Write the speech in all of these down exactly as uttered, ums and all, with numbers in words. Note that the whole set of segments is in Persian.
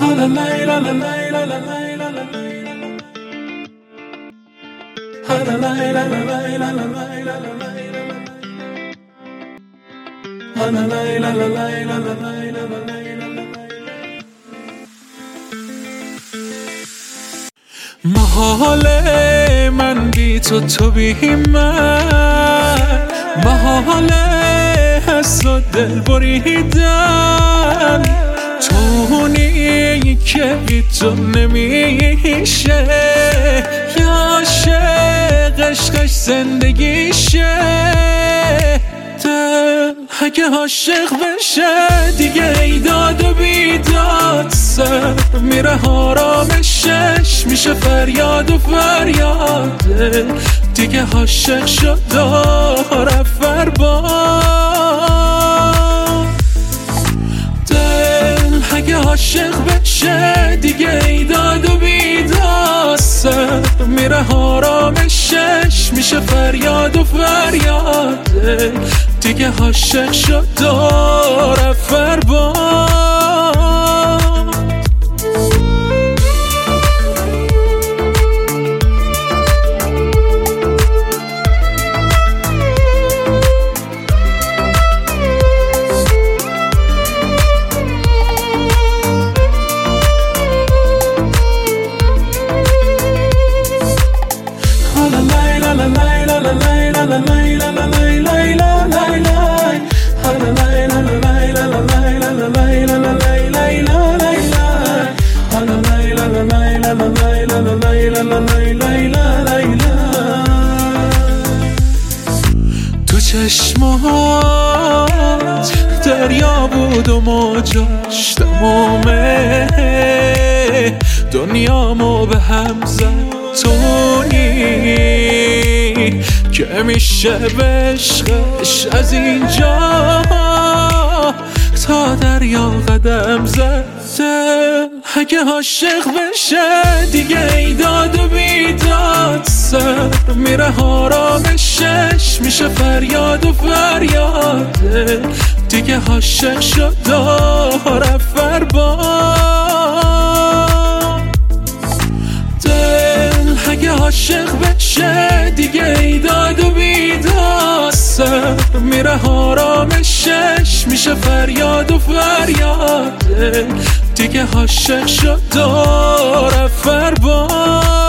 محاله من بی تو تو بی من، محاله حس و دل بریدن، تونی که بی تو نمیشه، یا عاشق عشقش زندگیشه. دل اگه عاشق بشه دیگه ایداد و بیداد، سر میره آرامشش میشه فریاد و فریاد. دل دیگه عاشق شد داره فرباد. دل اگه عاشق بشه دیگه ایداد و بیداد، سر میره آرامشش میشه فریاد و فریاد. دل دیگه عاشق شد داره فرباد. تو چشمات دریا بود و موجاش تمامه، دنیامو به هم زد تونی که میشه به عشقش از اینجا تا دریا قدم زد. دل اگه عاشق بشه دیگه ایداد و بیداد، سر میره آرامشش میشه فریاد و فریاد. دل دیگه عاشق شد داره فرباد. دل اگه عاشق بشه دیگه ایداد و بیداد، سر میره آرامشش میشه فریاد و فریاد. دل دیگه عاشق شد داره فرباد.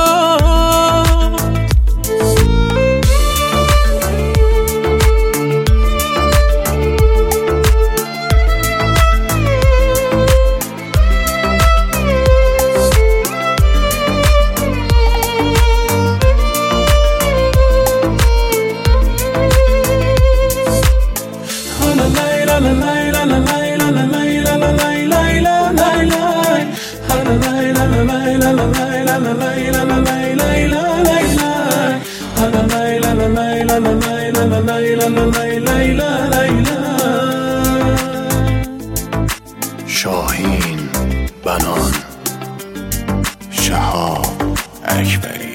شاهین بنان، شهاب اکبری.